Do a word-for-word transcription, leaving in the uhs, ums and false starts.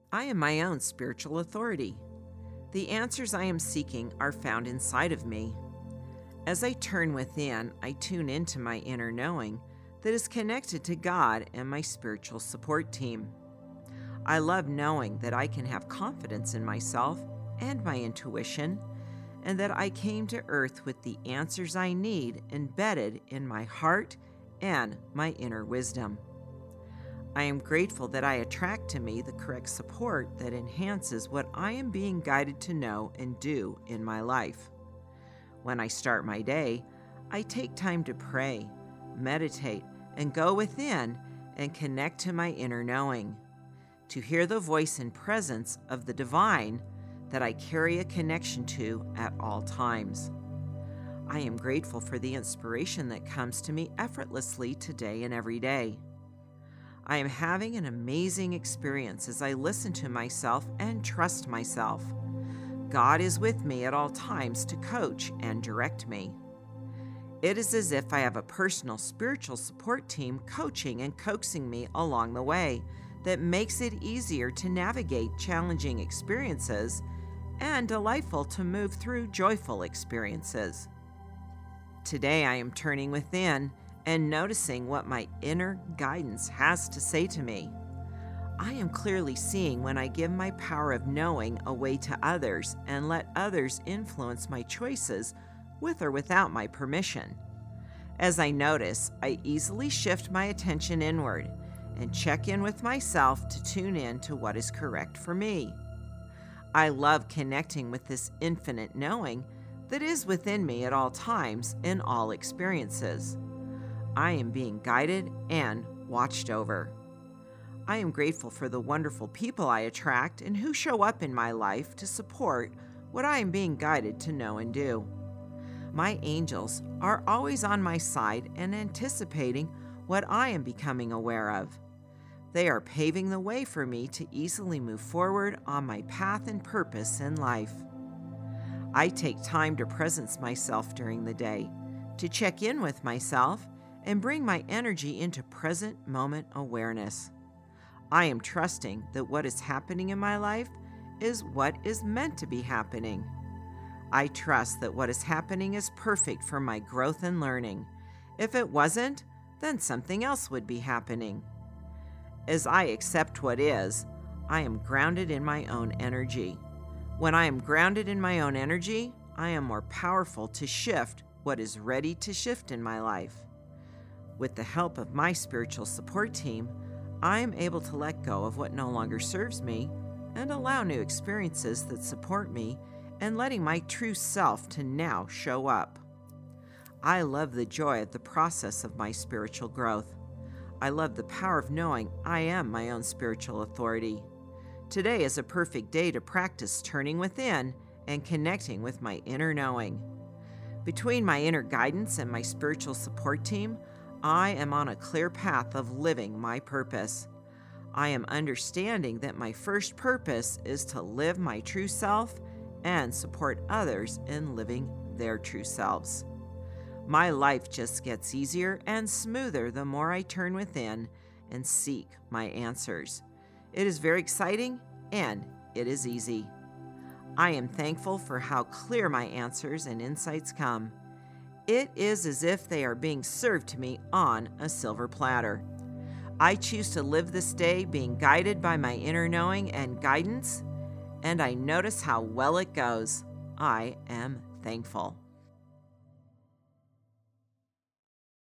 I am my own spiritual authority. The answers I am seeking are found inside of me. As I turn within, I tune into my inner knowing that is connected to God and my spiritual support team. I love knowing that I can have confidence in myself and my intuition, and that I came to Earth with the answers I need embedded in my heart and my inner wisdom. I am grateful that I attract to me the correct support that enhances what I am being guided to know and do in my life. When I start my day, I take time to pray, meditate, and go within and connect to my inner knowing, to hear the voice and presence of the divine that I carry a connection to at all times. I am grateful for the inspiration that comes to me effortlessly today and every day. I am having an amazing experience as I listen to myself and trust myself. God is with me at all times to coach and direct me. It is as if I have a personal spiritual support team coaching and coaxing me along the way that makes it easier to navigate challenging experiences and delightful to move through joyful experiences. Today I am turning within and noticing what my inner guidance has to say to me. I am clearly seeing when I give my power of knowing away to others and let others influence my choices with or without my permission. As I notice, I easily shift my attention inward and check in with myself to tune in to what is correct for me. I love connecting with this infinite knowing that is within me at all times in all experiences. I am being guided and watched over. I am grateful for the wonderful people I attract and who show up in my life to support what I am being guided to know and do. My angels are always on my side and anticipating what I am becoming aware of. They are paving the way for me to easily move forward on my path and purpose in life. I take time to presence myself during the day, to check in with myself and bring my energy into present moment awareness. I am trusting that what is happening in my life is what is meant to be happening. I trust that what is happening is perfect for my growth and learning. If it wasn't, then something else would be happening. As I accept what is, I am grounded in my own energy. When I am grounded in my own energy, I am more powerful to shift what is ready to shift in my life. With the help of my spiritual support team, I am able to let go of what no longer serves me and allow new experiences that support me and letting my true self to now show up. I love the joy of the process of my spiritual growth. I love the power of knowing I am my own spiritual authority. Today is a perfect day to practice turning within and connecting with my inner knowing. Between my inner guidance and my spiritual support team, I am on a clear path of living my purpose. I am understanding that my first purpose is to live my true self and support others in living their true selves. My life just gets easier and smoother the more I turn within and seek my answers. It is very exciting and it is easy. I am thankful for how clear my answers and insights come. It is as if they are being served to me on a silver platter. I choose to live this day being guided by my inner knowing and guidance, and I notice how well it goes. I am thankful.